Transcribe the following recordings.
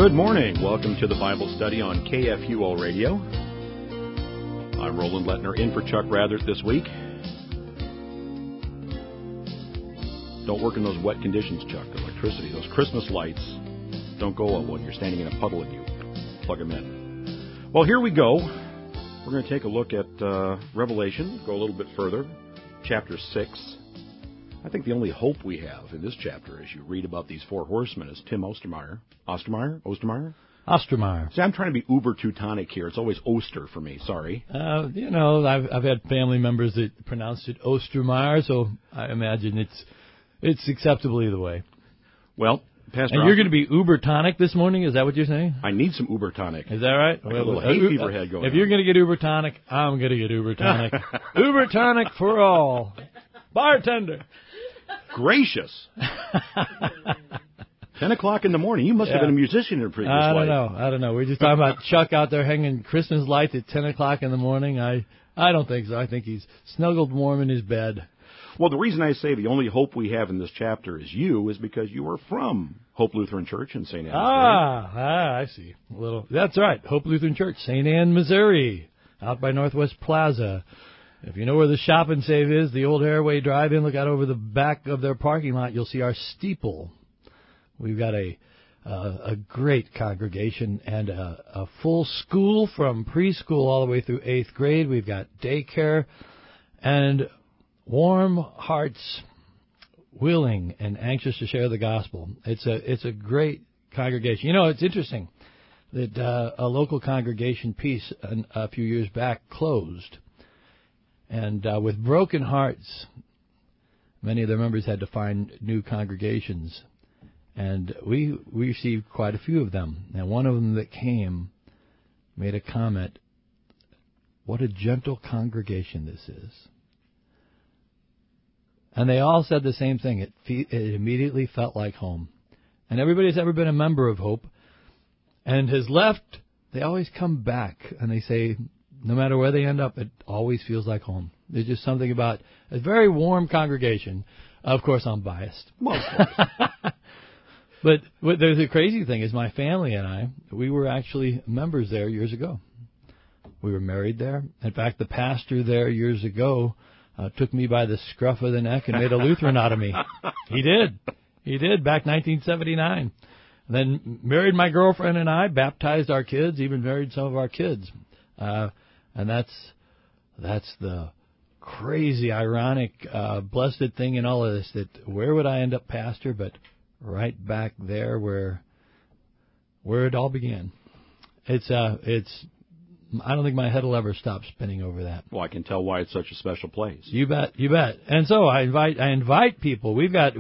Good morning. Welcome to the Bible study on KFUO Radio. I'm Roland Lettner in for Chuck Rathert this week. Don't work in those wet conditions, Chuck. The electricity, those Christmas lights don't go up when you're standing in a puddle and you plug them in. Well, here we go. We're going to take a look at Revelation, go a little bit further, chapter 6. I think the only hope we have in this chapter, as you read about these four horsemen, is Tim Ostermeyer. Ostermeyer? See, I'm trying to be uber Teutonic here. It's always Oster for me. Sorry. I've had family members that pronounced it Ostermeyer, so I imagine it's acceptable either way. Well, Pastor, and you're going to be uber tonic this morning? Is that what you're saying? I need some uber tonic. Is that right? Like a little hay fever head going. If you're going to get uber tonic, I'm going to get uber tonic. Uber tonic for all. Bartender. Gracious. 10 o'clock in the morning. You must have been a musician in a previous life. I don't know. We're just talking about Chuck out there hanging Christmas lights at 10 o'clock in the morning. I don't think so. I think he's snuggled warm in his bed. Well, the reason I say the only hope we have in this chapter is because you are from Hope Lutheran Church in St. Anne, Missouri. I see. That's right. Hope Lutheran Church, St. Anne, Missouri, out by Northwest Plaza. If you know where the Shop and Save is, the old Airway Drive-In, look out over the back of their parking lot. You'll see our steeple. We've got a great congregation and a full school from preschool all the way through 8th grade. We've got daycare and warm hearts, willing and anxious to share the gospel. It's a great congregation. You know, it's interesting that a local congregation, Peace, a few years back closed. And with broken hearts, many of their members had to find new congregations. And we received quite a few of them. And one of them that came made a comment, "What a gentle congregation this is." And they all said the same thing. It immediately felt like home. And everybody that's ever been a member of Hope and has left, they always come back and they say, no matter where they end up, it always feels like home. There's just something about a very warm congregation. Of course, I'm biased. Well, of course. But there's the crazy thing is my family and we were actually members there years ago. We were married there. In fact, the pastor there years ago took me by the scruff of the neck and made a Lutheran out of me. He did, back 1979. Then married my girlfriend and I, baptized our kids, even married some of our kids. And that's the crazy, ironic, blessed thing in all of this, that where would I end up, pastor, but right back there where it all began. It's I don't think my head will ever stop spinning over that. Well, I can tell why it's such a special place. You bet. And so I invite people. We've got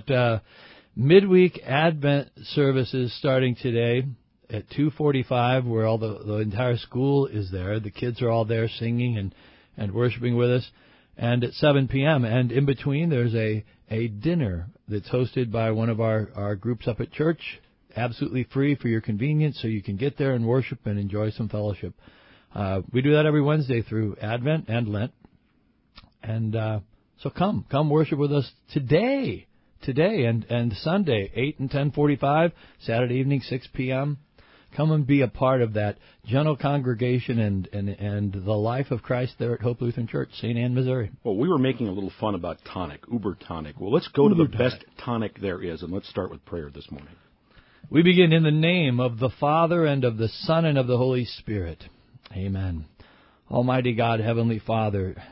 midweek Advent services starting today at 2:45, where all the entire school is there. The kids are all there singing and worshiping with us. And at 7 p.m. And in between, there's a dinner that's hosted by one of our groups up at church, absolutely free for your convenience, so you can get there and worship and enjoy some fellowship. We do that every Wednesday through Advent and Lent. And so come worship with us today and Sunday, 8 and 10:45, Saturday evening, 6 p.m. Come and be a part of that gentle congregation and the life of Christ there at Hope Lutheran Church, St. Anne, Missouri. Well, we were making a little fun about tonic, uber tonic. Well, let's go to the best tonic there is, and let's start with prayer this morning. We begin in the name of the Father, and of the Son, and of the Holy Spirit. Amen. Almighty God, Heavenly Father,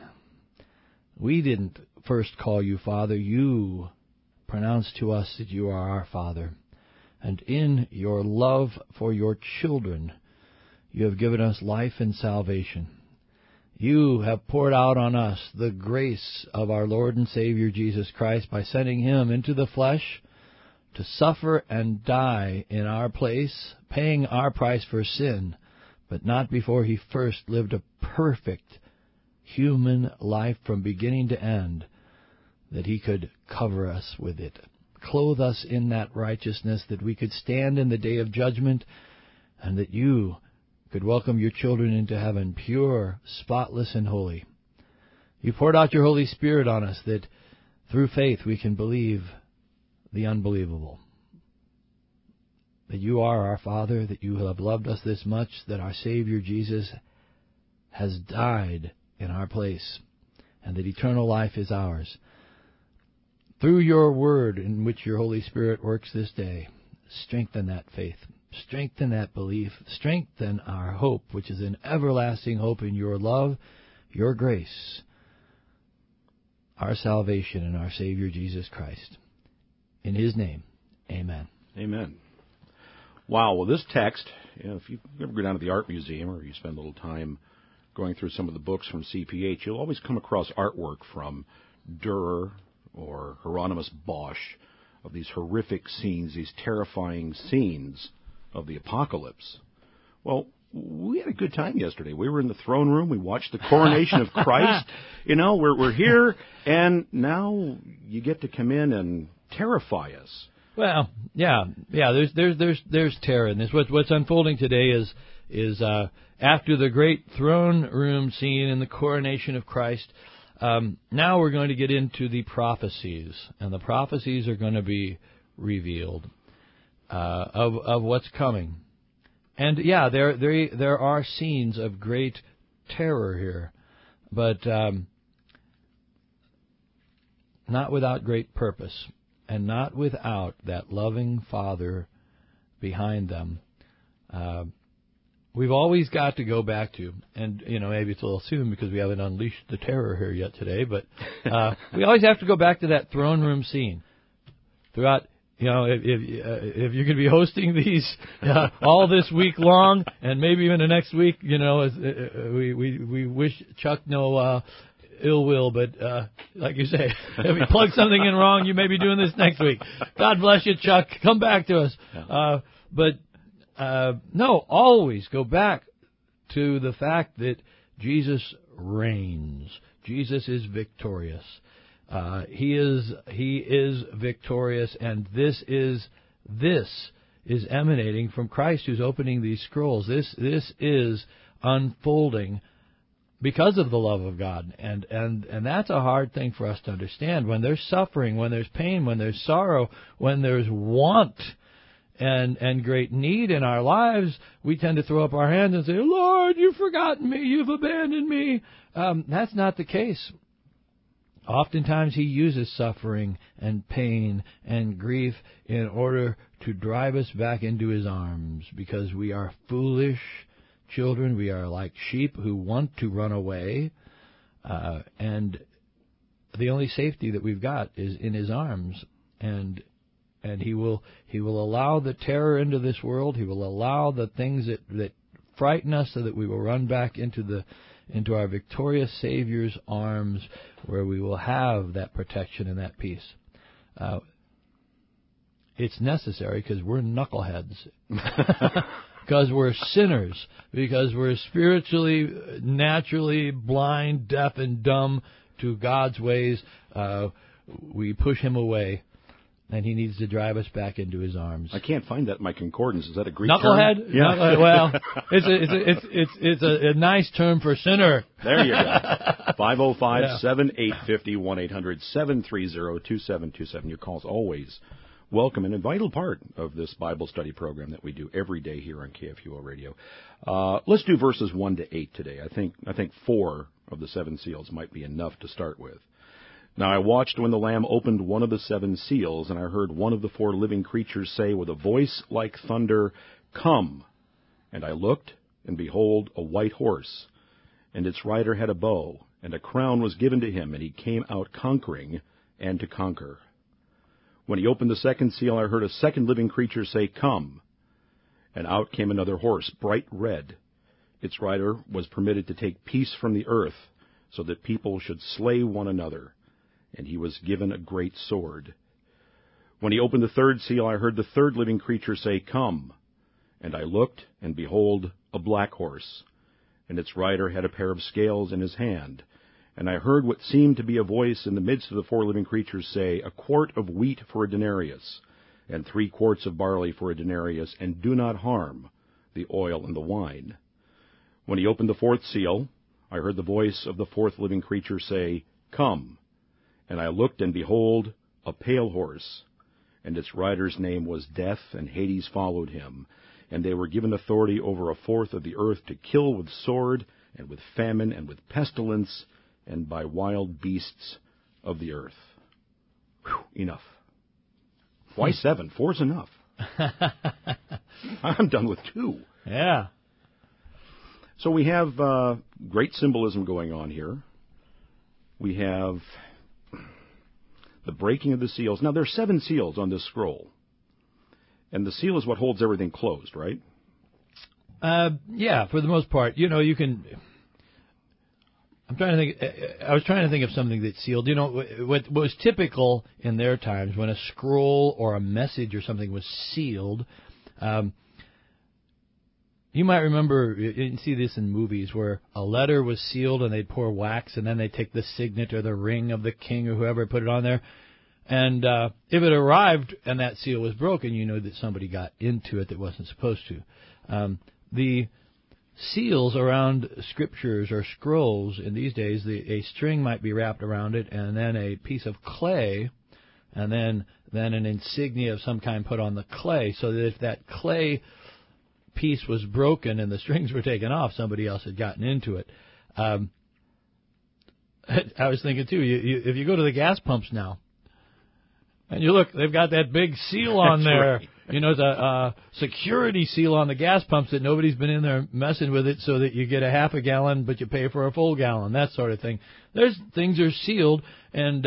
we didn't first call you Father. You pronounced to us that you are our Father. And in your love for your children, you have given us life and salvation. You have poured out on us the grace of our Lord and Savior Jesus Christ by sending him into the flesh to suffer and die in our place, paying our price for sin, but not before he first lived a perfect human life from beginning to end, that he could cover us with it, clothe us in that righteousness, that we could stand in the day of judgment, and that you could welcome your children into heaven, pure, spotless, and holy. You poured out your Holy Spirit on us, that through faith we can believe the unbelievable. that you are our Father, that you have loved us this much, that our Savior Jesus has died in our place, and that eternal life is ours. Through your word in which your Holy Spirit works this day, strengthen that faith, strengthen that belief, strengthen our hope, which is an everlasting hope in your love, your grace, our salvation in our Savior Jesus Christ. In His name, amen. Amen. Wow, well, this text, if you ever go down to the art museum or you spend a little time going through some of the books from CPH, you'll always come across artwork from Dürer or Hieronymus Bosch of these horrific scenes, these terrifying scenes of the apocalypse. Well, we had a good time yesterday. We were in the throne room. We watched the coronation of Christ. We're here, and now you get to come in and terrify us. Well, yeah. There's terror in this. What's unfolding today is after the great throne room scene in the coronation of Christ. Now we're going to get into the prophecies, and the prophecies are going to be revealed of what's coming. And yeah, there are scenes of great terror here, but not without great purpose, and not without that loving Father behind them. We've always got to go back to, and maybe it's a little soon because we haven't unleashed the terror here yet today, but we always have to go back to that throne room scene. Throughout, if you're going to be hosting these all this week long, and maybe even the next week, we wish Chuck no ill will, but like you say, if he plugs something in wrong, you may be doing this next week. God bless you, Chuck. Come back to us. No, always go back to the fact that Jesus reigns. Jesus is victorious. He is victorious, and this is emanating from Christ, who's opening these scrolls. This is unfolding because of the love of God, and that's a hard thing for us to understand. When there's suffering, when there's pain, when there's sorrow, when there's want and great need in our lives, we tend to throw up our hands and say, "Lord, you've forgotten me, you've abandoned me." That's not the case. Oftentimes He uses suffering and pain and grief in order to drive us back into His arms, because we are foolish children. We are like sheep who want to run away, and the only safety that we've got is in His arms. And He will allow the terror into this world. He will allow the things that frighten us, so that we will run back into our victorious Savior's arms, where we will have that protection and that peace. It's necessary because we're knuckleheads, because we're sinners, because we're spiritually, naturally blind, deaf, and dumb to God's ways. We push Him away, and He needs to drive us back into His arms. I can't find that in my concordance. Is that a Greek knucklehead? term? Yeah. Knucklehead. Well, it's a nice term for sinner. There you go. 505-7850, 1-800-730-2727. Your call's always welcome and a vital part of this Bible study program that we do every day here on KFUO Radio. Let's do verses 1 to 8 today. I think 4 of the 7 seals might be enough to start with. Now I watched when the Lamb opened one of the 7 seals, and I heard one of the 4 living creatures say with a voice like thunder, "Come!" And I looked, and behold, a white horse, and its rider had a bow, and a crown was given to him, and he came out conquering and to conquer. When he opened the 2nd seal, I heard a 2nd living creature say, "Come!" And out came another horse, bright red. Its rider was permitted to take peace from the earth, so that people should slay one another. And he was given a great sword. When he opened the 3rd seal, I heard the 3rd living creature say, "Come!" And I looked, and behold, a black horse, and its rider had a pair of scales in his hand. And I heard what seemed to be a voice in the midst of the 4 living creatures say, "A quart of wheat for a denarius, and 3 quarts of barley for a denarius, and do not harm the oil and the wine." When he opened the 4th seal, I heard the voice of the 4th living creature say, "Come!" And I looked, and behold, a pale horse, and its rider's name was Death, and Hades followed him. And they were given authority over a fourth of the earth to kill with sword, and with famine, and with pestilence, and by wild beasts of the earth. Whew, enough. Why 7? 4's enough. I'm done with 2. Yeah. So we have great symbolism going on here. We have the breaking of the seals. Now, there are 7 seals on this scroll. And the seal is what holds everything closed, right? Yeah, for the most part. You know, you can... I was trying to think of something that's sealed. You know, what was typical in their times when a scroll or a message or something was sealed, you might remember, you see this in movies where a letter was sealed and they'd pour wax and then they'd take the signet or the ring of the king or whoever put it on there. And if it arrived and that seal was broken, you know that somebody got into it that wasn't supposed to. The seals around scriptures or scrolls in these days, a string might be wrapped around it and then a piece of clay and then an insignia of some kind put on the clay, so that if that clay piece was broken and the strings were taken off, somebody else had gotten into it. I was thinking, too, if you go to the gas pumps now, and you look, they've got that big seal on there. Right. You know, it's a security seal on the gas pumps that nobody's been in there messing with it so that you get a half a gallon, but you pay for a full gallon, that sort of thing. Things are sealed, and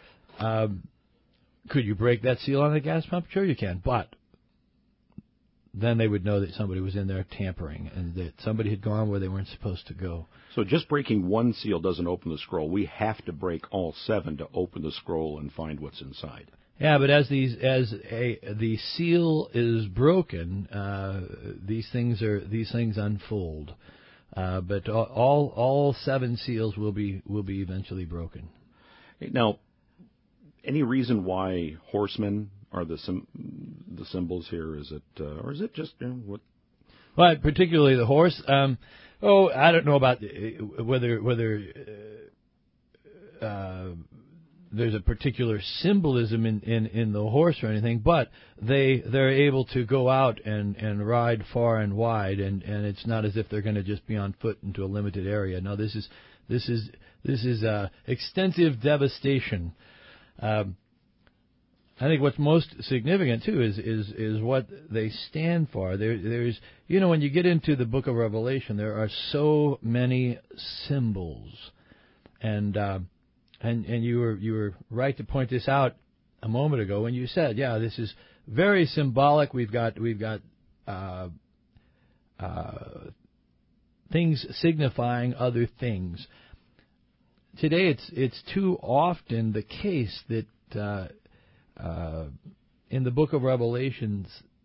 could you break that seal on the gas pump? Sure you can, but then they would know that somebody was in there tampering and that somebody had gone where they weren't supposed to go. So just breaking one seal doesn't open the scroll. We have to break all 7 to open the scroll and find what's inside. Yeah, but as the seal is broken, these things unfold. But all 7 seals will be eventually broken. Now, any reason why horsemen are the symbols here? Is it or is it just what? Well, particularly the horse. I don't know about whether there's a particular symbolism in the horse or anything, but they're able to go out and ride far and wide, and it's not as if they're going to just be on foot into a limited area. No, this is extensive devastation. I think what's most significant too is what they stand for. There's when you get into the book of Revelation, there are so many symbols, and you were right to point this out a moment ago when you said, yeah, this is very symbolic. We've got things signifying other things. Today, it's too often the case that in the book of Revelation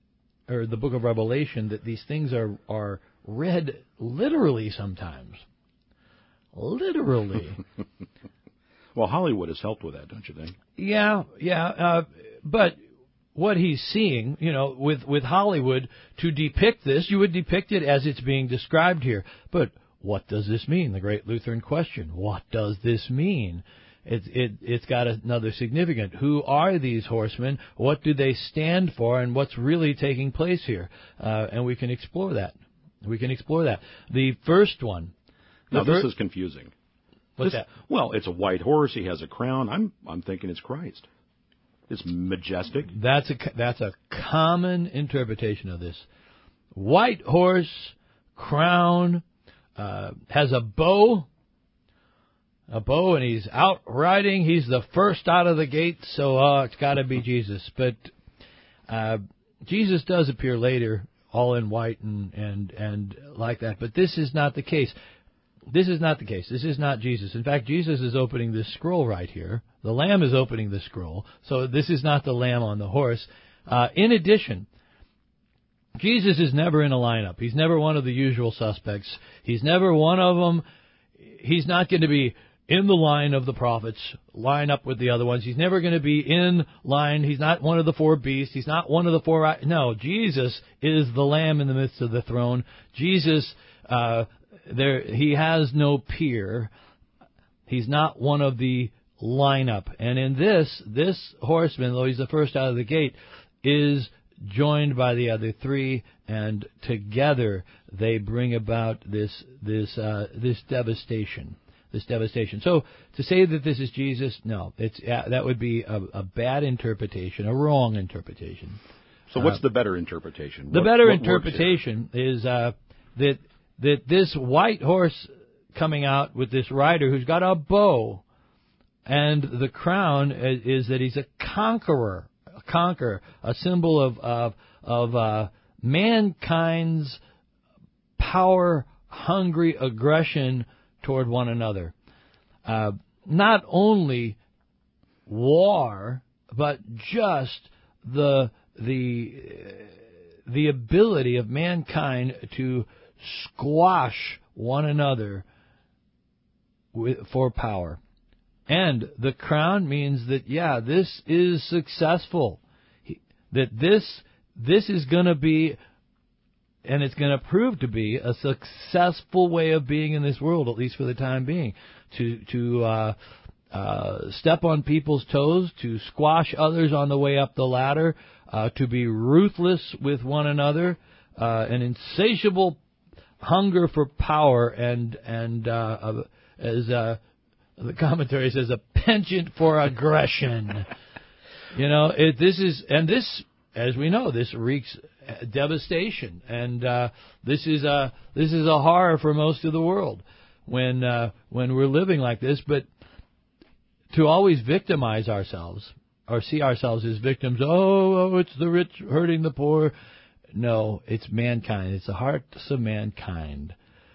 that these things are read literally sometimes. Literally. Well, Hollywood has helped with that, don't you think? Yeah. But what he's seeing, with Hollywood, to depict this, you would depict it as it's being described here. But what does this mean? The great Lutheran question. What does this mean? It's got another significance. Who are these horsemen? What do they stand for? And what's really taking place here? And we can explore that. The first one. Now, this is confusing. What's that? Well, it's a white horse. He has a crown. I'm thinking it's Christ. It's majestic. That's a common interpretation of this. White horse, crown, has a bow, and he's out riding. He's the first out of the gate, so it's got to be Jesus. But Jesus does appear later, all in white and like that. But this is not the case. This is not the case. This is not Jesus. In fact, Jesus is opening this scroll right here. The Lamb is opening the scroll. So this is not the Lamb on the horse. In addition, Jesus is never in a lineup. He's never one of the usual suspects. He's never one of them. He's not going to be in the line of the prophets, line up with the other ones. He's never going to be in line. He's not one of the 4 beasts. He's not one of the 4... No, Jesus is the Lamb in the midst of the throne. Jesus... he has no peer. He's not one of the line up. And in this horseman, though he's the first out of the gate, is joined by the other three, and together they bring about this devastation. So to say that this is Jesus, no, that would be a bad interpretation, a wrong interpretation. So what's the better interpretation? The better interpretation is that this white horse coming out with this rider who's got a bow, and the crown is that he's a conqueror, a symbol of mankind's power-hungry aggression toward one another. Not only war, but just the ability of mankind to squash one another for power. And the crown means that, this is successful. That this is going to be, and it's going to prove to be, a successful way of being in this world, at least for the time being. To step on people's toes, to squash others on the way up the ladder, to be ruthless with one another, an insatiable hunger for power, and as the commentary says, a penchant for aggression. This, as we know, this wreaks devastation, and this is a horror for most of the world when we're living like this. But to always victimize ourselves or see ourselves as victims, it's the rich hurting the poor. No, it's mankind. It's the hearts of mankind.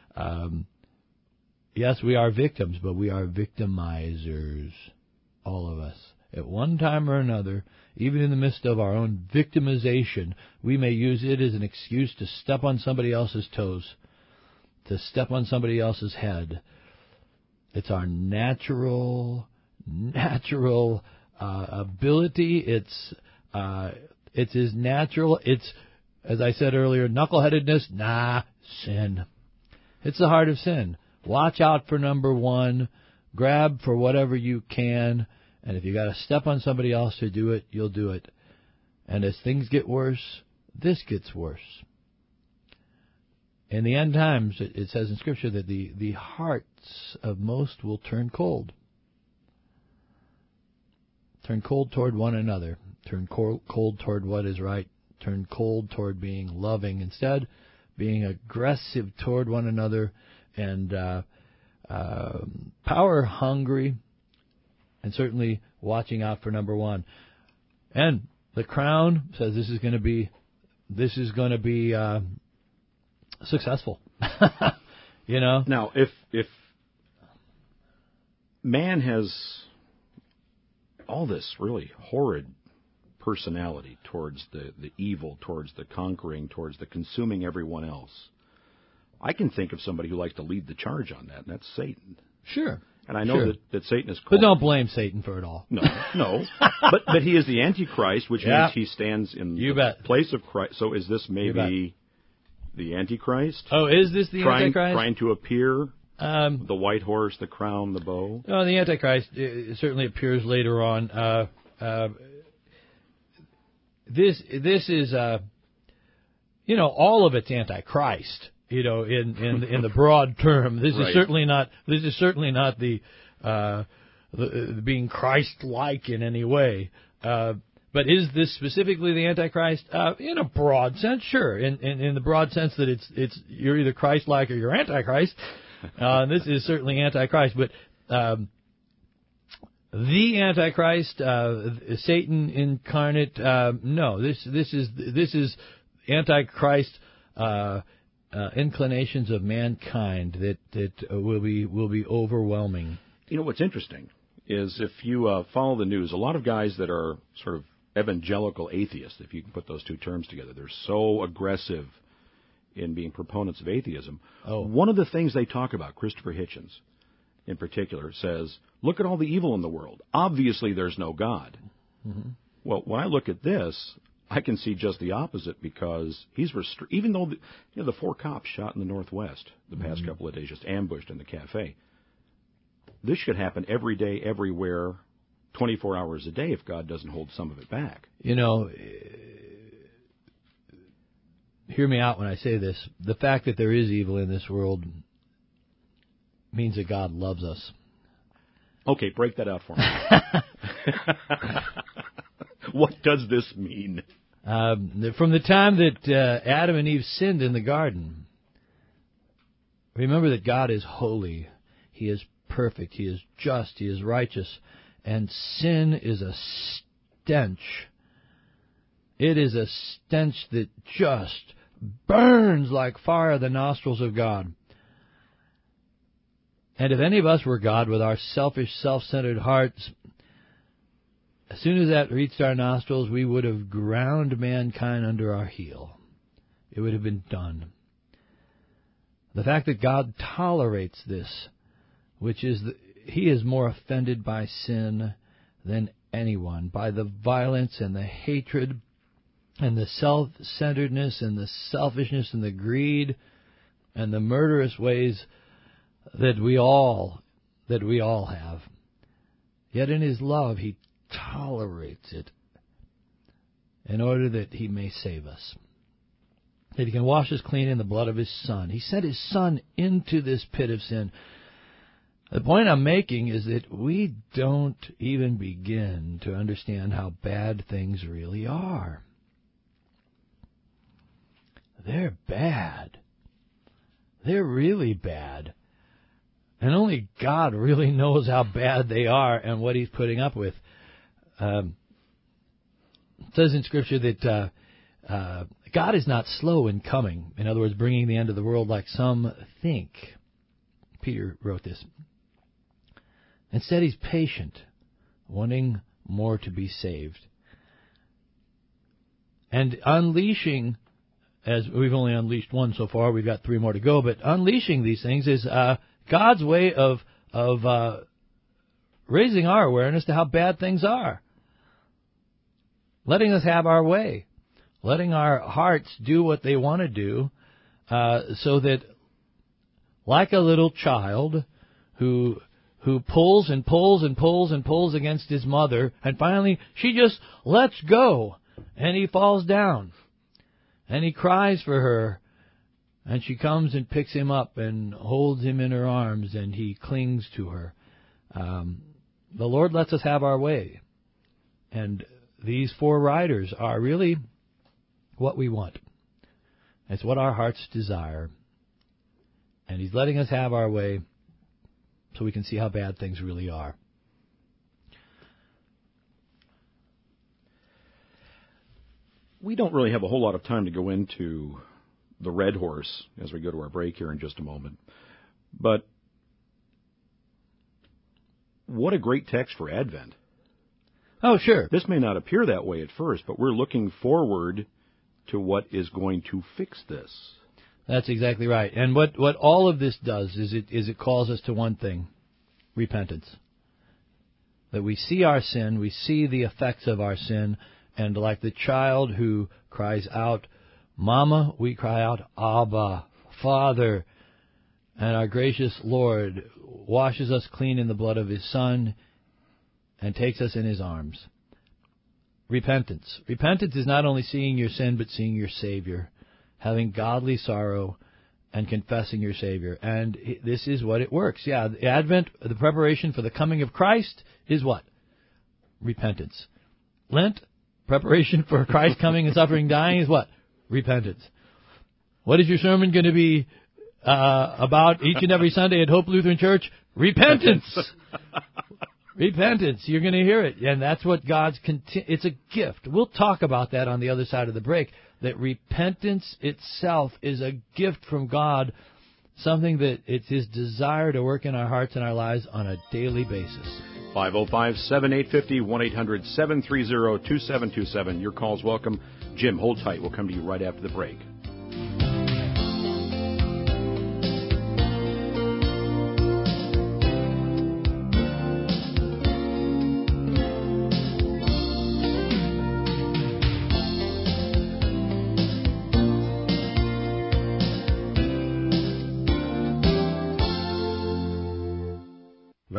Yes, we are victims, but we are victimizers, all of us. At one time or another, even in the midst of our own victimization, we may use it as an excuse to step on somebody else's toes, to step on somebody else's head. It's our natural ability. It's as natural. It's, as I said earlier, knuckleheadedness. Sin. It's the heart of sin. Watch out for number one. Grab for whatever you can. And if you got to step on somebody else to do it, you'll do it. And as things get worse, this gets worse. In the end times, it says in Scripture that the hearts of most will turn cold. Turn cold toward one another. Turn cold toward what is right. Turn cold toward being loving. Instead, being aggressive toward one another and power hungry, and certainly watching out for number one. And the crown says this is going to be successful. Now, if man has all this really horrid personality towards the evil, towards the conquering, towards the consuming everyone else, I can think of somebody who likes to lead the charge on that, and that's Satan. Sure. And I know that Satan is called... But don't blame Satan for it all. No. but he is the Antichrist, which means he stands in the place of Christ. So is this maybe the Antichrist? Oh, is this the Antichrist? Trying to appear? The white horse, the crown, the bow? No, the Antichrist certainly appears later on. This is, all of it's Antichrist. In the broad term, this is certainly not the being Christ-like in any way. But is this specifically the Antichrist? In a broad sense, sure. In the broad sense that it's you're either Christ-like or you're Antichrist. This is certainly Antichrist. But the Antichrist, Satan incarnate, no. This is Antichrist. Inclinations of mankind that will be overwhelming. What's interesting is if you follow the news, a lot of guys that are sort of evangelical atheists, if you can put those two terms together, they're so aggressive in being proponents of atheism. One of the things they talk about, Christopher Hitchens in particular, says, look at all the evil in the world. Obviously there's no God. Mm-hmm. Well, when I look at this, I can see just the opposite, because he's even though the 4 cops shot in the Northwest the past couple of days, just ambushed in the cafe, this should happen every day, everywhere, 24 hours a day if God doesn't hold some of it back. You know, hear me out when I say this. The fact that there is evil in this world means that God loves us. Okay, break that out for me. What does this mean? From the time that Adam and Eve sinned in the garden, remember that God is holy. He is perfect. He is just. He is righteous. And sin is a stench. It is a stench that just burns like fire the nostrils of God. And if any of us were God with our selfish, self-centered hearts, as soon as that reached our nostrils, we would have ground mankind under our heel. It would have been done. The fact that God tolerates this, which is He is more offended by sin than anyone, by the violence and the hatred and the self-centeredness and the selfishness and the greed and the murderous ways that we all have. Yet in His love, He tolerates it in order that He may save us. That He can wash us clean in the blood of His Son. He sent His Son into this pit of sin. The point I'm making is that we don't even begin to understand how bad things really are. They're bad. They're really bad. And only God really knows how bad they are and what He's putting up with. It says in Scripture that God is not slow in coming. In other words, bringing the end of the world like some think. Peter wrote this. Instead, He's patient, wanting more to be saved. And unleashing, as we've only unleashed one so far, we've got 3 more to go, but unleashing these things is God's way of raising our awareness to how bad things are. Letting us have our way. Letting our hearts do what they want to do, so that, like a little child who pulls and pulls and pulls and pulls against his mother, and finally she just lets go, and he falls down, and he cries for her, and she comes and picks him up and holds him in her arms, and he clings to her. The Lord lets us have our way, and these 4 riders are really what we want. It's what our hearts desire, and He's letting us have our way so we can see how bad things really are. We don't really have a whole lot of time to go into the red horse as we go to our break here in just a moment. But what a great text for Advent. Oh, sure. This may not appear that way at first, but we're looking forward to what is going to fix this. That's exactly right. And what all of this does is it calls us to one thing: repentance. That we see our sin, we see the effects of our sin, and like the child who cries out, Mama, we cry out, Abba, Father. And our gracious Lord washes us clean in the blood of His Son and takes us in His arms. Repentance. Repentance is not only seeing your sin, but seeing your Savior, having godly sorrow and confessing your Savior. And this is what it works. Yeah, the Advent, the preparation for the coming of Christ is what? Repentance. Lent, preparation for Christ coming and suffering, dying is what? Repentance. What is your sermon going to be about each and every Sunday at Hope Lutheran Church? Repentance. Repentance. You're going to hear it. And that's what it's a gift. We'll talk about that on the other side of the break, that repentance itself is a gift from God, something that it's His desire to work in our hearts and our lives on a daily basis. 505-7850, 1-800-730-2727. Your call's welcome. Jim, hold tight. We'll come to you right after the break.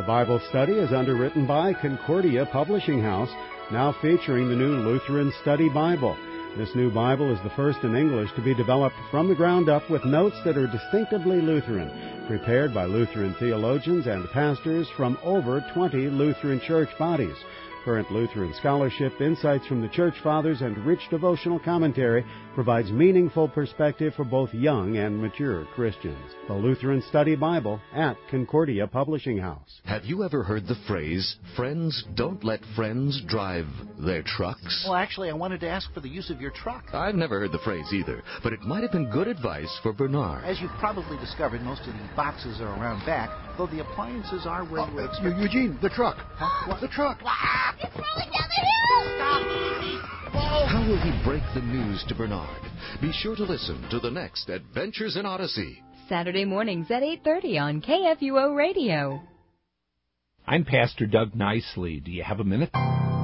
The Bible study is underwritten by Concordia Publishing House, now featuring the new Lutheran Study Bible. This new Bible is the first in English to be developed from the ground up with notes that are distinctively Lutheran, prepared by Lutheran theologians and pastors from over 20 Lutheran church bodies. Current Lutheran scholarship, insights from the Church Fathers, and rich devotional commentary provides meaningful perspective for both young and mature Christians. The Lutheran Study Bible at Concordia Publishing House. Have you ever heard the phrase, friends don't let friends drive their trucks? Well, actually, I wanted to ask for the use of your truck. I've never heard the phrase either, but it might have been good advice for Bernard. As you've probably discovered, most of the boxes are around back, though the appliances are where you would expect. Eugene, the truck. Huh? What? The truck. It's rolling down the hill! Stop! How will he break the news to Bernard? Be sure to listen to the next Adventures in Odyssey. Saturday mornings at 8:30 on KFUO Radio. I'm Pastor Doug Nicely. Do you have a minute?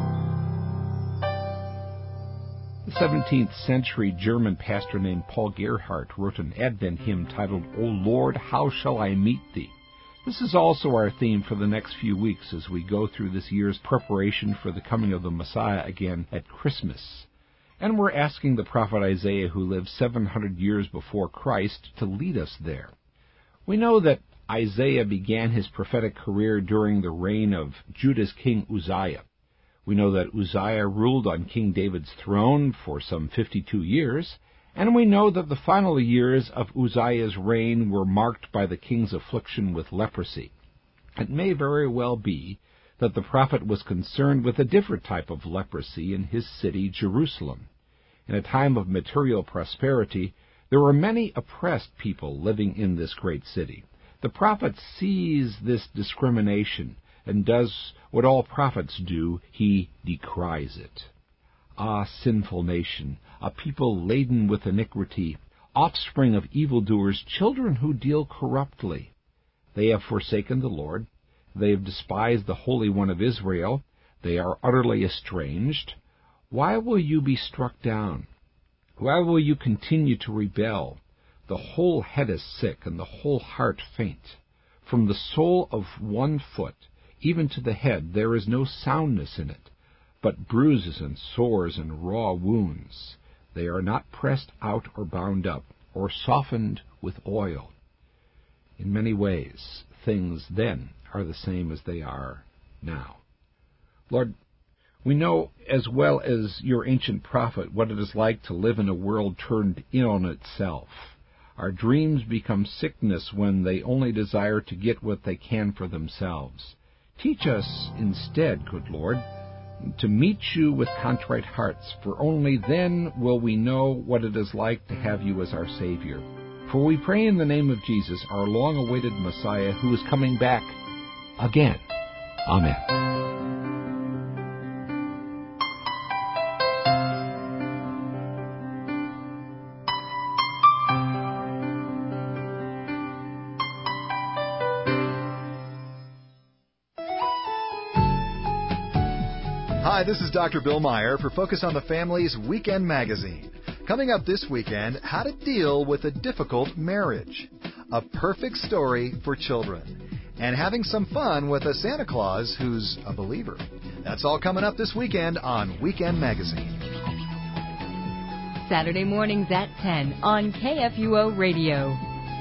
The 17th century German pastor named Paul Gerhardt wrote an Advent hymn titled, O Lord, How Shall I Meet Thee? This is also our theme for the next few weeks as we go through this year's preparation for the coming of the Messiah again at Christmas. And we're asking the prophet Isaiah, who lived 700 years before Christ, to lead us there. We know that Isaiah began his prophetic career during the reign of Judah's king Uzziah. We know that Uzziah ruled on King David's throne for some 52 years, and we know that the final years of Uzziah's reign were marked by the king's affliction with leprosy. It may very well be that the prophet was concerned with a different type of leprosy in his city, Jerusalem. In a time of material prosperity, there were many oppressed people living in this great city. The prophet sees this discrimination and does what all prophets do: he decries it. Ah, sinful nation, a people laden with iniquity, offspring of evildoers, children who deal corruptly. They have forsaken the Lord. They have despised the Holy One of Israel. They are utterly estranged. Why will you be struck down? Why will you continue to rebel? The whole head is sick, and the whole heart faint. From the sole of one foot even to the head there is no soundness in it, but bruises and sores and raw wounds. They are not pressed out or bound up, or softened with oil. In many ways, things then are the same as they are now. Lord, we know as well as your ancient prophet what it is like to live in a world turned in on itself. Our dreams become sickness when they only desire to get what they can for themselves. Teach us instead, good Lord, to meet you with contrite hearts, for only then will we know what it is like to have you as our Savior. For we pray in the name of Jesus, our long-awaited Messiah, who is coming back again. Amen. Hi, this is Dr. Bill Meyer for Focus on the Family's Weekend Magazine. Coming up this weekend, how to deal with a difficult marriage. A perfect story for children. And having some fun with a Santa Claus who's a believer. That's all coming up this weekend on Weekend Magazine. Saturday mornings at 10 on KFUO Radio.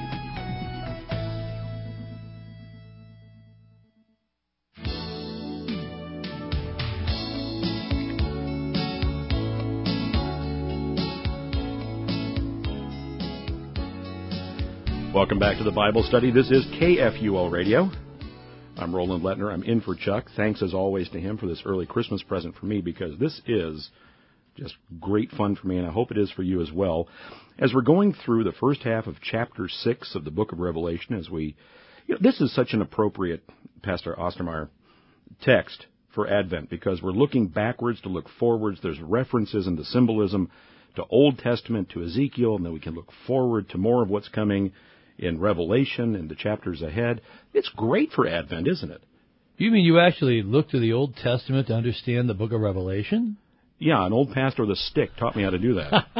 Welcome back to the Bible study. This is KFUO Radio. I'm Roland Lettner. I'm in for Chuck. Thanks, as always, to him for this early Christmas present for me, because this is just great fun for me, and I hope it is for you as well. As we're going through the first half of chapter 6 of the book of Revelation, this is such an appropriate, Pastor Ostermeyer, text for Advent, because we're looking backwards to look forwards. There's references and the symbolism to Old Testament, to Ezekiel, and then we can look forward to more of what's coming in Revelation and the chapters ahead. It's great for Advent, isn't it? You mean you actually look to the Old Testament to understand the book of Revelation? Yeah, an old pastor with a stick taught me how to do that.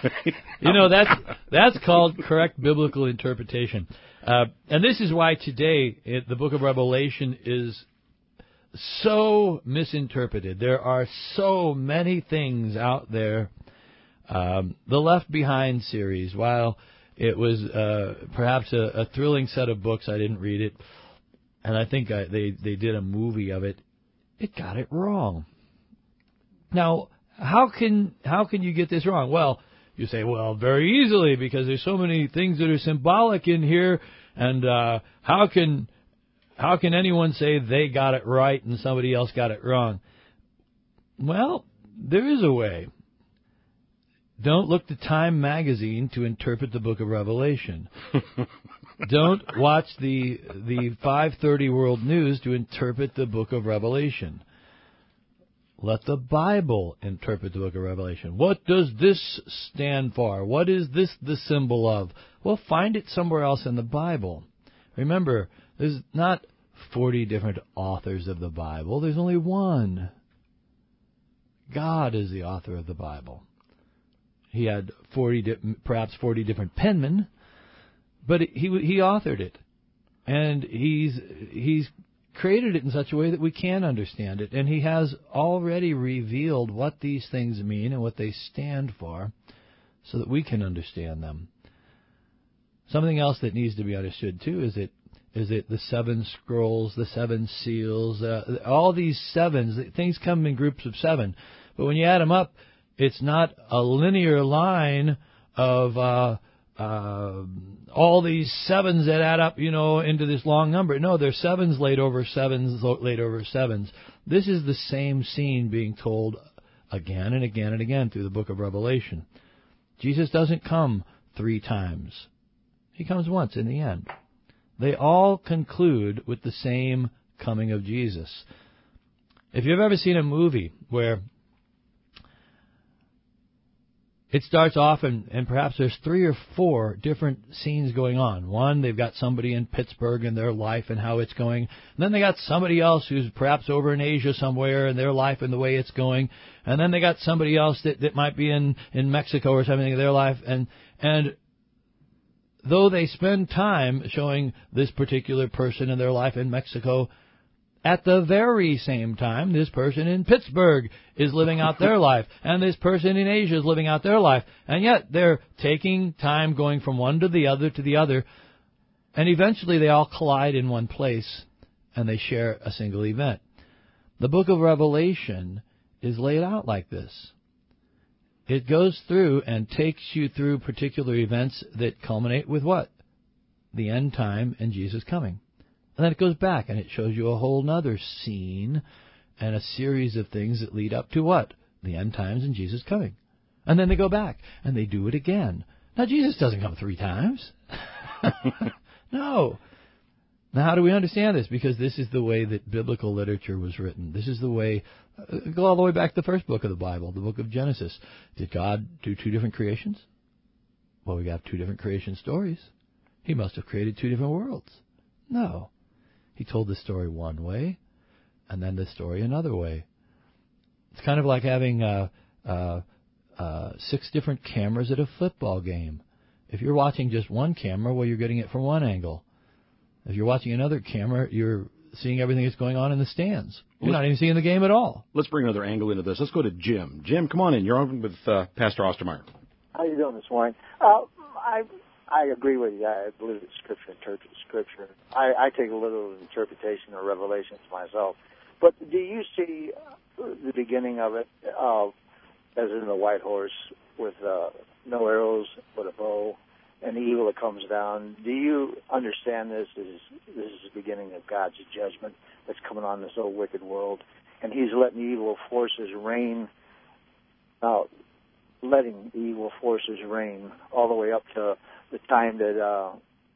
That's called correct biblical interpretation. And this is why today the book of Revelation is so misinterpreted. There are so many things out there. The Left Behind series, while it was perhaps a thrilling set of books, I didn't read it, and I think they did a movie of it. It got it wrong. Now, how can you get this wrong? Well, you say, well, very easily, because there's so many things that are symbolic in here, and how can anyone say they got it right and somebody else got it wrong? Well, there is a way. Don't look to Time magazine to interpret the book of Revelation. Don't watch the 5:30 World News to interpret the book of Revelation. Let the Bible interpret the book of Revelation. What does this stand for? What is this the symbol of? Well, find it somewhere else in the Bible. Remember, there's not 40 different authors of the Bible. There's only one. God is the author of the Bible. He had perhaps 40 different penmen, but he authored it, and he's created it in such a way that we can understand it, and he has already revealed what these things mean and what they stand for, so that we can understand them. Something else that needs to be understood too is that the 7 scrolls, the 7 seals, all these sevens, things come in groups of 7, but when you add them up, it's not a linear line of all these 7s that add up, into this long number. No, they're 7s laid over 7s laid over 7s. This is the same scene being told again and again and again through the book of Revelation. Jesus doesn't come 3 times. He comes once in the end. They all conclude with the same coming of Jesus. If you've ever seen a movie where it starts off and perhaps there's 3 or 4 different scenes going on. One, they've got somebody in Pittsburgh and their life and how it's going. And then they got somebody else who's perhaps over in Asia somewhere and their life and the way it's going. And then they got somebody else that might be in Mexico or something, their life. And though they spend time showing this particular person and their life in Mexico, at the very same time, this person in Pittsburgh is living out their life, and this person in Asia is living out their life. And yet they're taking time going from one to the other, and eventually they all collide in one place, and they share a single event. The book of Revelation is laid out like this. It goes through and takes you through particular events that culminate with what? The end time and Jesus coming. And then it goes back and it shows you a whole other scene and a series of things that lead up to what? The end times and Jesus coming. And then they go back and they do it again. Now, Jesus doesn't come 3 times. No. Now, how do we understand this? Because this is the way that biblical literature was written. This is the way, go all the way back to the first book of the Bible, the book of Genesis. Did God do 2 different creations? Well, we got 2 different creation stories. He must have created 2 different worlds. No. He told the story one way, and then the story another way. It's kind of like having 6 different cameras at a football game. If you're watching just one camera, well, you're getting it from one angle. If you're watching another camera, you're seeing everything that's going on in the stands. You're not even seeing the game at all. Let's bring another angle into this. Let's go to Jim. Jim, come on in. You're on with Pastor Ostermeyer. How you doing this morning? I agree with you. I believe that Scripture interprets Scripture. I take a little interpretation of Revelations myself. But do you see the beginning of it, as in the white horse, with no arrows but a bow, and the evil that comes down? Do you understand this is the beginning of God's judgment that's coming on this old wicked world, and He's letting the evil forces reign, letting the evil forces reign all the way up to the time that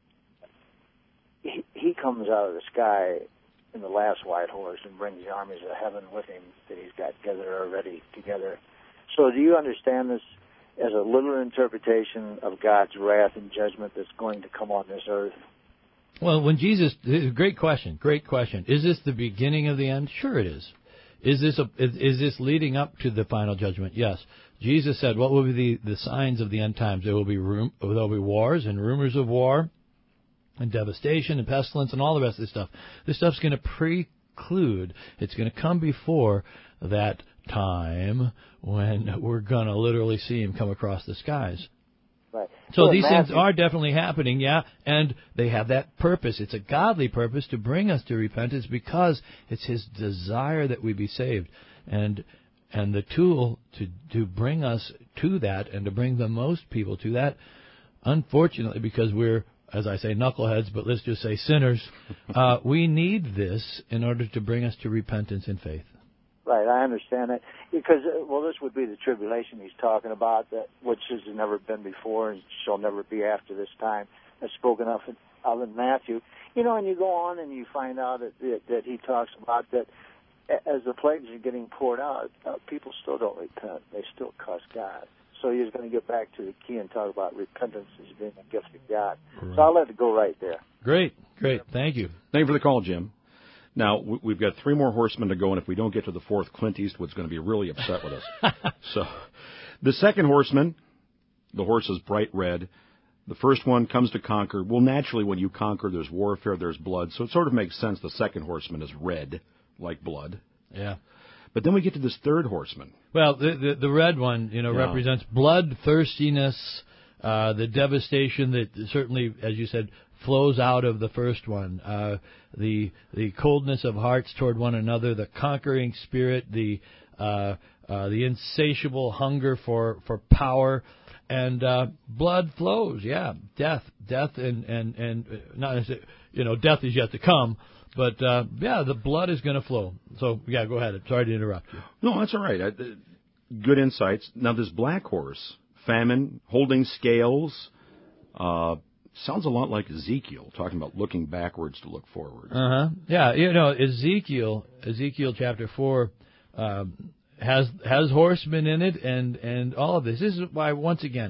he comes out of the sky in the last white horse and brings the armies of heaven with him that He's got gathered already together. So do you understand this as a literal interpretation of God's wrath and judgment that's going to come on this earth? Well, when Jesus, great question. Is this the beginning of the end? Sure it is. Is this leading up to the final judgment? Yes. Jesus said, what will be the signs of the end times? There will be wars and rumors of war and devastation and pestilence and all the rest of this stuff. This stuff's going to preclude, it's going to come before that time when we're going to literally see him come across the skies. Right. So these things are definitely happening, yeah, and they have that purpose. It's a godly purpose to bring us to repentance because it's his desire that we be saved. And the tool to bring us to that and to bring the most people to that, unfortunately, because we're, as I say, knuckleheads, but let's just say sinners, we need this in order to bring us to repentance and faith. Right, I understand that. Because, this would be the tribulation he's talking about, which has never been before and shall never be after this time, as spoken of in Matthew. And you go on and you find out that he talks about that as the plagues are getting poured out, people still don't repent. They still cuss God. So he's going to get back to the key and talk about repentance as being a gift of God. Right. So I'll let it go right there. Great. Thank you. Thank you for the call, Jim. Now, we've got 3 more horsemen to go, and if we don't get to the 4th, Clint Eastwood's going to be really upset with us. So, the second horseman, the horse is bright red. The first one comes to conquer. Well, naturally, when you conquer, there's warfare, there's blood, so it sort of makes sense the second horseman is red, like blood. Yeah. But then we get to this third horseman. Well, the red one, represents bloodthirstiness, the devastation that certainly, as you said, flows out of the first one. The coldness of hearts toward one another, the conquering spirit, the insatiable hunger for power, and blood flows. Yeah, death, and not necessarily, death is yet to come. But, the blood is going to flow. So, go ahead. Sorry to interrupt you. No, that's all right. Good insights. Now, this black horse, famine, holding scales, sounds a lot like Ezekiel, talking about looking backwards to look forward. Uh-huh. Yeah, Ezekiel chapter 4 has horsemen in it and all of this. This is why, once again,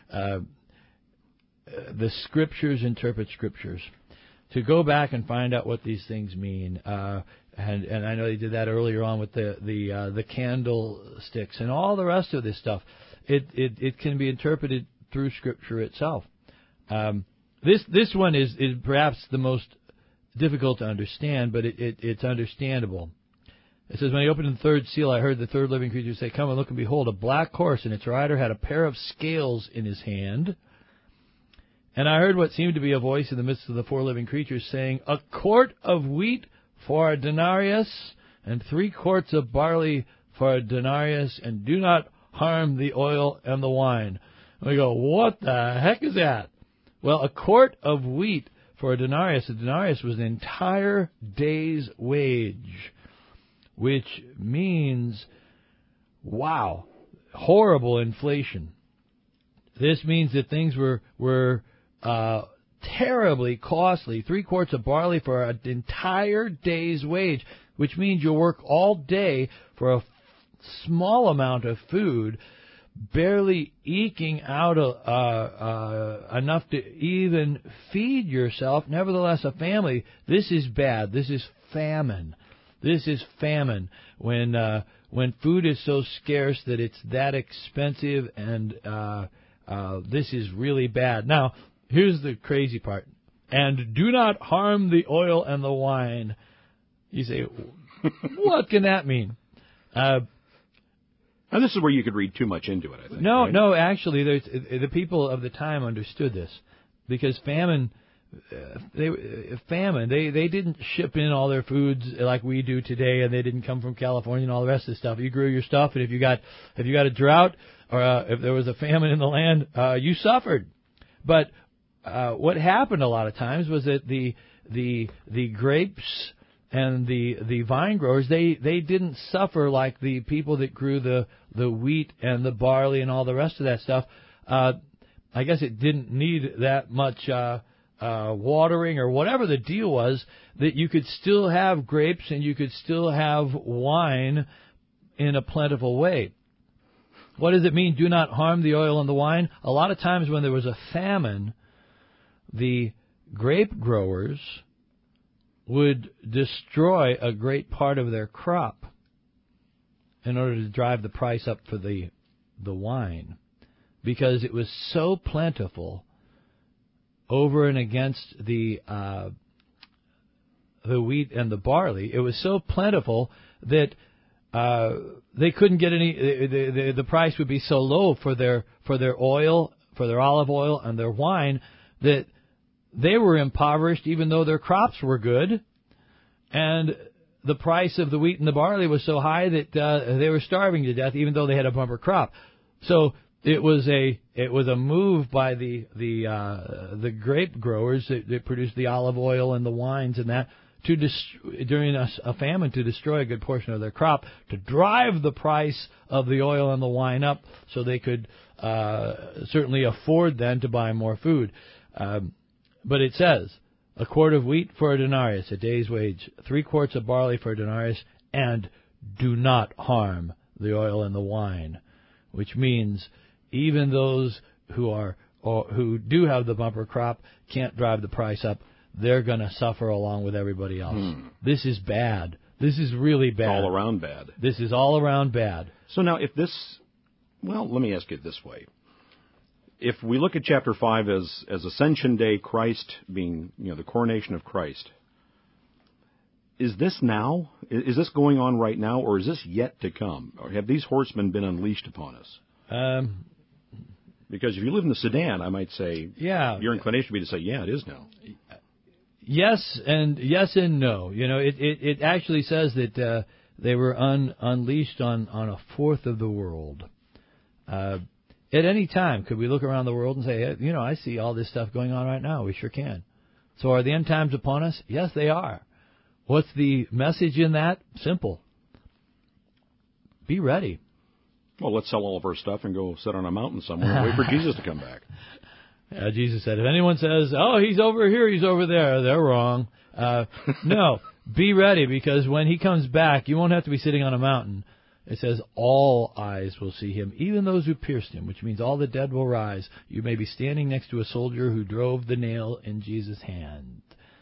the Scriptures interpret Scriptures. To go back and find out what these things mean, and I know they did that earlier on with the candlesticks and all the rest of this stuff. It can be interpreted through Scripture itself. This one is perhaps the most difficult to understand, but it's understandable. It says, when I opened the third seal, I heard the third living creature say, "Come and look, and behold, a black horse, and its rider had a pair of scales in his hand. And I heard what seemed to be a voice in the midst of the 4 living creatures saying, 'A quart of wheat for a denarius, and 3 quarts of barley for a denarius, and do not harm the oil and the wine.'" And we go, what the heck is that? Well, a quart of wheat for a denarius was an entire day's wage, which means, wow, horrible inflation. This means that things were terribly costly. 3 quarts of barley for an entire day's wage, which means you'll work all day for a small amount of food, barely eking out enough to even feed yourself. Nevertheless, a family. This is bad. This is famine. When food is so scarce that it's that expensive, and this is really bad. Now, here's the crazy part. And do not harm the oil and the wine. You say, what can that mean? And this is where you could read too much into it, I think. No, right? no, actually, the people of the time understood this. Because famine, they didn't ship in all their foods like we do today, and they didn't come from California and all the rest of the stuff. You grew your stuff, and if you got a drought, or if there was a famine in the land, you suffered. But what happened a lot of times was that the grapes and the vine growers, they didn't suffer like the people that grew the wheat and the barley and all the rest of that stuff. I guess it didn't need that much watering or whatever the deal was, that you could still have grapes and you could still have wine in a plentiful way. What does it mean, do not harm the oil and the wine? A lot of times when there was a famine, the grape growers would destroy a great part of their crop. in order to drive the price up for the wine, because it was so plentiful over and against the wheat and the barley. It was so plentiful that they couldn't get any. The price would be so low for their oil, for their olive oil and their wine, that they were impoverished, even though their crops were good, and the price of the wheat and the barley was so high that they were starving to death, even though they had a bumper crop. So it was a move by the grape growers that produced the olive oil and the wines and that during a famine to destroy a good portion of their crop, to drive the price of the oil and the wine up so they could certainly afford then to buy more food. But it says, a quart of wheat for a denarius, a day's wage, 3 quarts of barley for a denarius, and do not harm the oil and the wine, which means even those who do have the bumper crop can't drive the price up. They're going to suffer along with everybody else. This is bad. This is really bad. All around bad. This is all around bad. So now if this, well, let me ask it this way. If we look at chapter 5 as Ascension Day, Christ being, the coronation of Christ, is this now? Is this going on right now, or is this yet to come? Or have these horsemen been unleashed upon us? Because if you live in the Sudan, I might say, your inclination would be to say, it is now. Yes and no. It actually says that they were unleashed on a fourth of the world. At any time, could we look around the world and say, I see all this stuff going on right now? We sure can. So are the end times upon us? Yes, they are. What's the message in that? Simple. Be ready. Well, let's sell all of our stuff and go sit on a mountain somewhere and wait for Jesus to come back. Jesus said, if anyone says, he's over here, he's over there, they're wrong. No, be ready, because when he comes back, you won't have to be sitting on a mountain. It says all eyes will see him, even those who pierced him, which means all the dead will rise. You may be standing next to a soldier who drove the nail in Jesus' hand.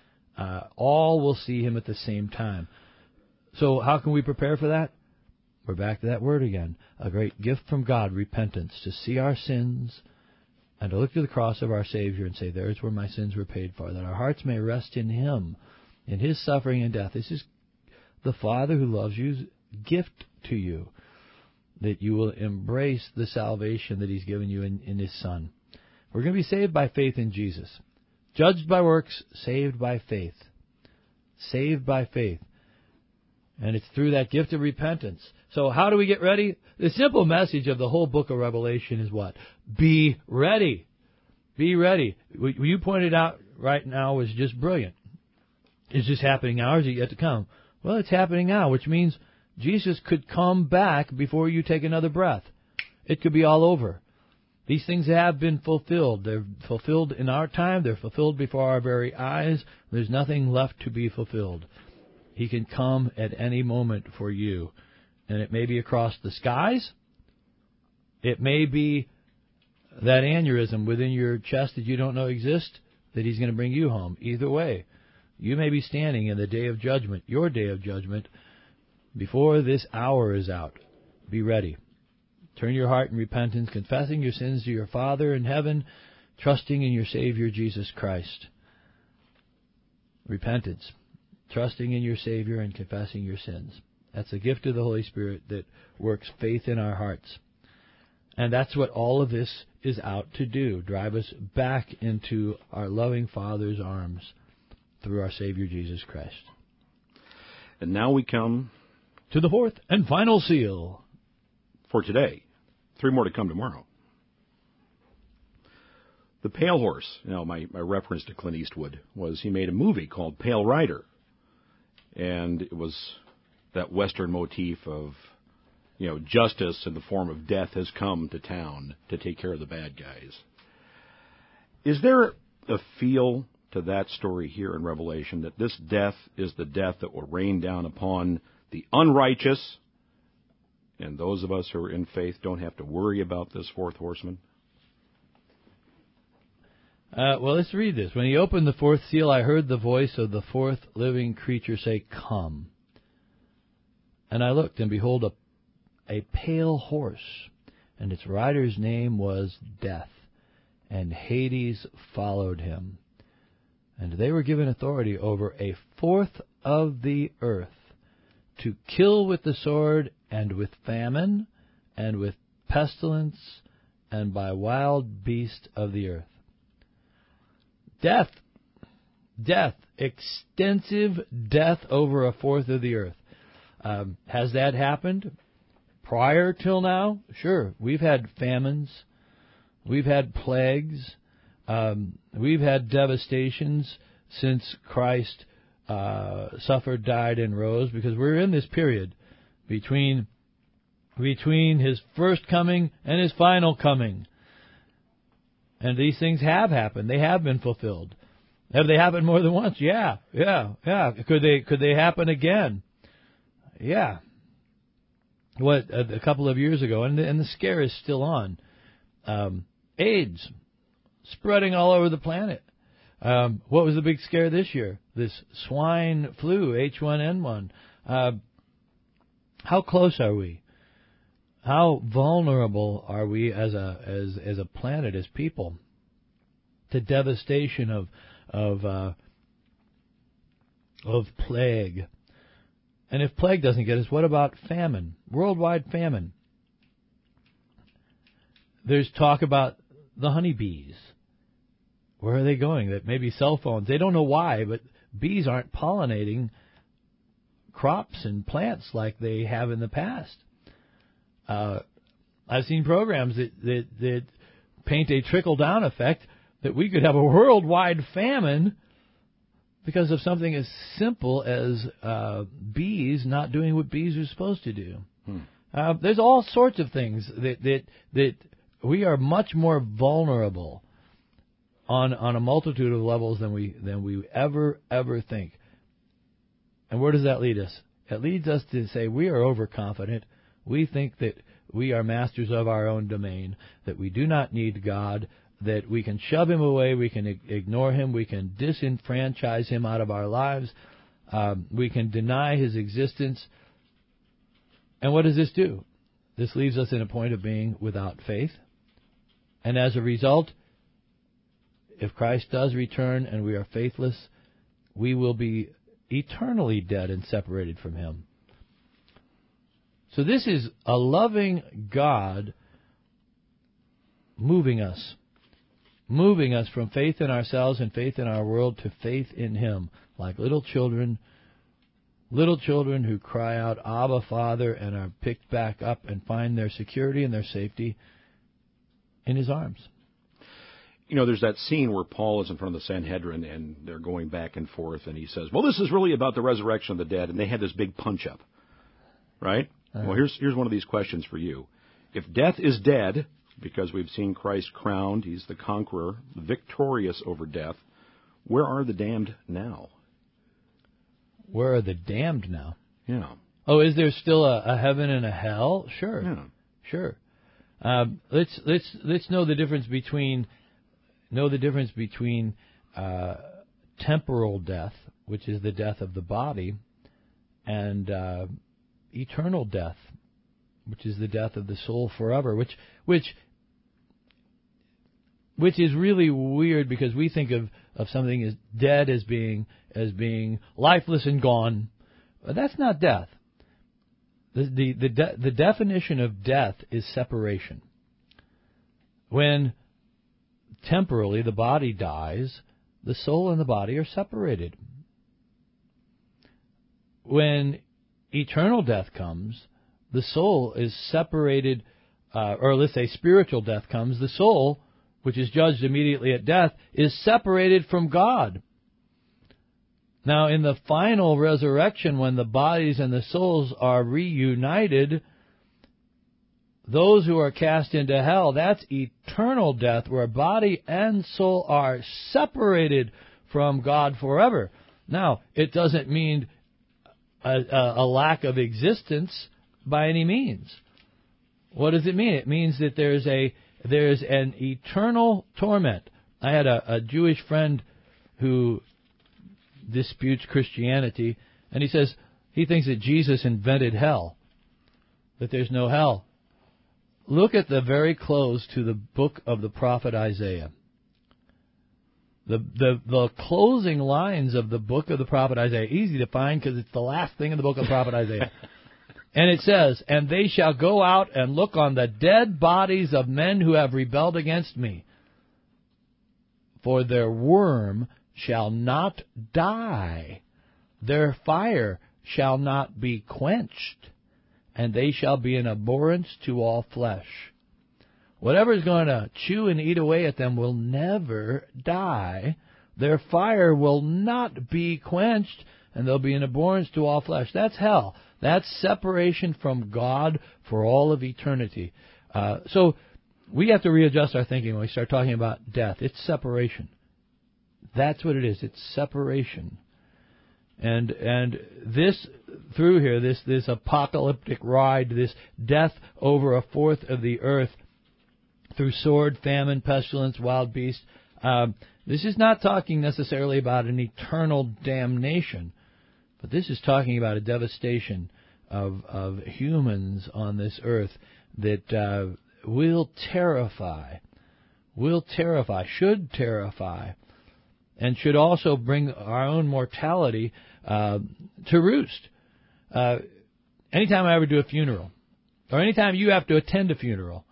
All will see him at the same time. So how can we prepare for that? We're back to that word again. A great gift from God, repentance, to see our sins and to look to the cross of our Savior and say, there's where my sins were paid for, that our hearts may rest in him, in his suffering and death. This is the Father who loves you's gift to you, that you will embrace the salvation that he's given you in his Son. We're going to be saved by faith in Jesus. Judged by works, saved by faith. Saved by faith. And it's through that gift of repentance. So how do we get ready? The simple message of the whole book of Revelation is what? Be ready. Be ready. What you pointed out right now was just brilliant. Is this happening now, or is it yet to come? Well, it's happening now, which means Jesus could come back before you take another breath. It could be all over. These things have been fulfilled. They're fulfilled in our time. They're fulfilled before our very eyes. There's nothing left to be fulfilled. He can come at any moment for you. And it may be across the skies. It may be that aneurysm within your chest that you don't know exists, that he's going to bring you home. Either way, you may be standing in the day of judgment, your day of judgment, before this hour is out. Be ready. Turn your heart in repentance, confessing your sins to your Father in heaven, trusting in your Savior, Jesus Christ. Repentance. Trusting in your Savior and confessing your sins. That's a gift of the Holy Spirit that works faith in our hearts. And that's what all of this is out to do. Drive us back into our loving Father's arms through our Savior, Jesus Christ. And now we come to the fourth and final seal for today. 3 more to come tomorrow. The Pale Horse. My reference to Clint Eastwood was he made a movie called Pale Rider. And it was that Western motif of, justice in the form of death has come to town to take care of the bad guys. Is there a feel to that story here in Revelation, that this death is the death that will rain down upon the unrighteous, and those of us who are in faith don't have to worry about this fourth horseman? Well, let's read this. When he opened the fourth seal, I heard the voice of the fourth living creature say, "Come." And I looked, and behold, a pale horse, and its rider's name was Death, and Hades followed him. And they were given authority over a fourth of the earth, to kill with the sword, and with famine, and with pestilence, and by wild beast of the earth. Death, extensive death over a fourth of the earth. Has that happened prior till now? Sure. We've had famines. We've had plagues. We've had devastations since Christ suffered, died, and rose, because we're in this period between His first coming and His final coming. And these things have happened. They have been fulfilled. Have they happened more than once? Yeah. Could they happen again? Yeah. A couple of years ago, and the scare is still on. AIDS spreading all over the planet. What was the big scare this year? This swine flu, H1N1. How close are we? How vulnerable are we as a planet, as people, to devastation of plague? And if plague doesn't get us, what about famine? Worldwide famine. There's talk about the honeybees. Where are they going? That maybe cell phones. They don't know why, but bees aren't pollinating crops and plants like they have in the past. I've seen programs that paint a trickle-down effect that we could have a worldwide famine because of something as simple as bees not doing what bees are supposed to do. There's all sorts of things that we are much more vulnerable on a multitude of levels than we ever think. And where does that lead us? It leads us to say we are overconfident. We think that we are masters of our own domain, that we do not need God, that we can shove Him away, we can ignore Him, we can disenfranchise Him out of our lives, we can deny His existence. And what does this do? This leaves us in a point of being without faith. And as a result, if Christ does return and we are faithless, we will be eternally dead and separated from Him. So this is a loving God moving us from faith in ourselves and faith in our world to faith in Him, like little children who cry out, Abba, Father, and are picked back up and find their security and their safety in His arms. You know, there's that scene where Paul is in front of the Sanhedrin and they're going back and forth, and he says, well, this is really about the resurrection of the dead, and they had this big punch-up, right? Well, here's one of these questions for you. If death is dead, because we've seen Christ crowned, He's the conqueror, victorious over death, where are the damned now? Where are the damned now? Yeah. Oh, is there still a heaven and a hell? Sure. Yeah. Sure. Let's know the difference between temporal death, which is the death of the body, and eternal death, which is the death of the soul forever, which is really weird because we think of something as dead as being lifeless and gone. But that's not death. The definition of death is separation. When temporally the body dies, the soul and the body are separated. When eternal death comes, the soul is separated, or let's say spiritual death comes, the soul, which is judged immediately at death, is separated from God. Now, in the final resurrection, when the bodies and the souls are reunited, those who are cast into hell, that's eternal death, where body and soul are separated from God forever. Now, it doesn't mean a lack of existence by any means. What does it mean? It means that there's an eternal torment. I had a Jewish friend who disputes Christianity, and he says he thinks that Jesus invented hell. that there's no hell. Look at the very close to the book of the prophet Isaiah. The closing lines of the book of the prophet Isaiah, easy to find because it's the last thing in the book of the prophet Isaiah. And it says, "And they shall go out and look on the dead bodies of men who have rebelled against me. For their worm shall not die, their fire shall not be quenched, and they shall be an abhorrence to all flesh." Whatever is going to chew and eat away at them will never die. Their fire will not be quenched, and they'll be an abhorrence to all flesh. That's hell. That's separation from God for all of eternity. So we have to readjust our thinking when we start talking about death. It's separation. That's what it is. It's separation. And this, through here, this apocalyptic ride, this death over a fourth of the earth, through sword, famine, pestilence, wild beast. This is not talking necessarily about an eternal damnation, but this is talking about a devastation of humans on this earth that will terrify, should terrify, and should also bring our own mortality to roost. Anytime I ever do a funeral, or anytime you have to attend a funeral,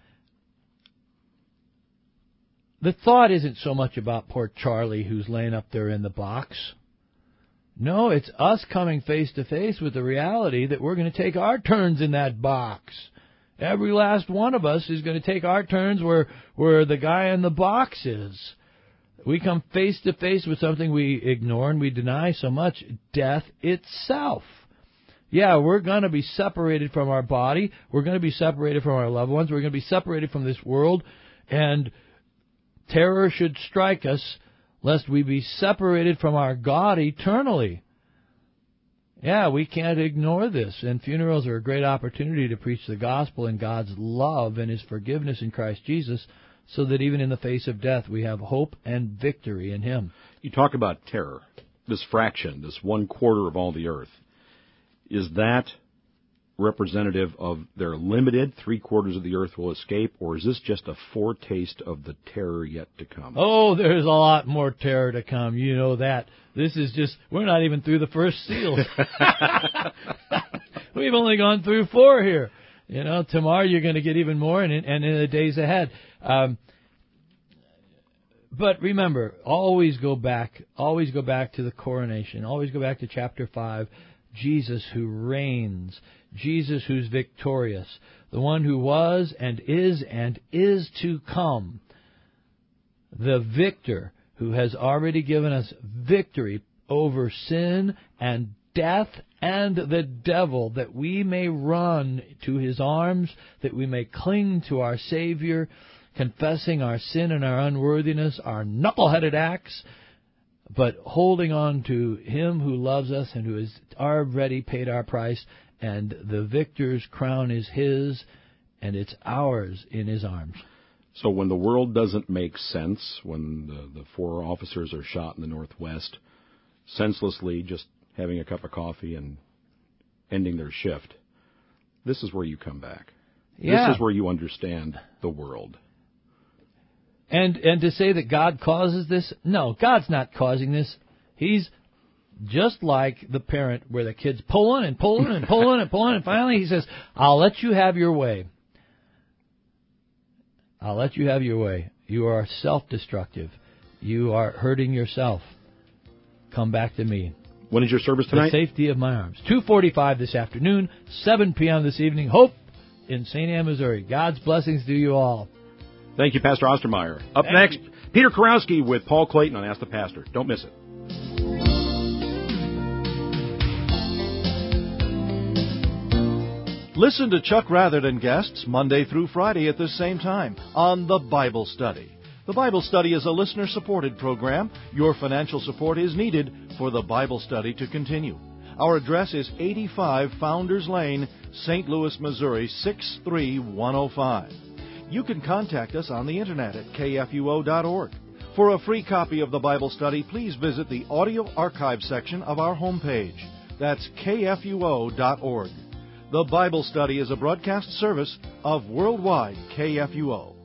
the thought isn't so much about poor Charlie who's laying up there in the box. No, it's us coming face to face with the reality that we're going to take our turns in that box. Every last one of us is going to take our turns where the guy in the box is. We come face to face with something we ignore and we deny so much, death itself. Yeah, we're going to be separated from our body. We're going to be separated from our loved ones. We're going to be separated from this world. And terror should strike us, lest we be separated from our God eternally. Yeah, we can't ignore this, and funerals are a great opportunity to preach the gospel and God's love and His forgiveness in Christ Jesus, so that even in the face of death we have hope and victory in Him. You talk about terror, this fraction, this 1/4 of all the earth. Is that representative of their limited 3/4 of the earth will escape, or is this just a foretaste of the terror yet to come? Oh, there's a lot more terror to come. You know that. This is just, we're not even through the first seal. We've only gone through 4 here. You know, tomorrow you're going to get even more, and in the days ahead. But remember, always go back to the coronation. Always go back to chapter 5. Jesus who reigns. Jesus who's victorious, the one who was and is to come, the victor who has already given us victory over sin and death and the devil, that we may run to His arms, that we may cling to our Savior, confessing our sin and our unworthiness, our knuckle-headed acts, but holding on to Him who loves us and who has already paid our price. And the victor's crown is His, and it's ours in His arms. So when the world doesn't make sense, when the 4 officers are shot in the Northwest, senselessly just having a cup of coffee and ending their shift, this is where you come back. Yeah. This is where you understand the world. And to say that God causes this? No, God's not causing this. He's just like the parent where the kid's pulling and pulling and pulling and pulling, and finally He says, I'll let you have your way. I'll let you have your way. You are self-destructive. You are hurting yourself. Come back to me. When is your service tonight? The safety of my arms. 2:45 this afternoon, 7 p.m. this evening. Hope in St. Anne, Missouri. God's blessings to you all. Thank you, Pastor Ostermeyer. Up next, Peter Kurowski with Paul Clayton on Ask the Pastor. Don't miss it. Listen to Chuck Rather and guests Monday through Friday at this same time on The Bible Study. The Bible Study is a listener-supported program. Your financial support is needed for The Bible Study to continue. Our address is 85 Founders Lane, St. Louis, Missouri, 63105. You can contact us on the Internet at kfuo.org. For a free copy of The Bible Study, please visit the audio archive section of our homepage. That's kfuo.org. The Bible Study is a broadcast service of Worldwide KFUO.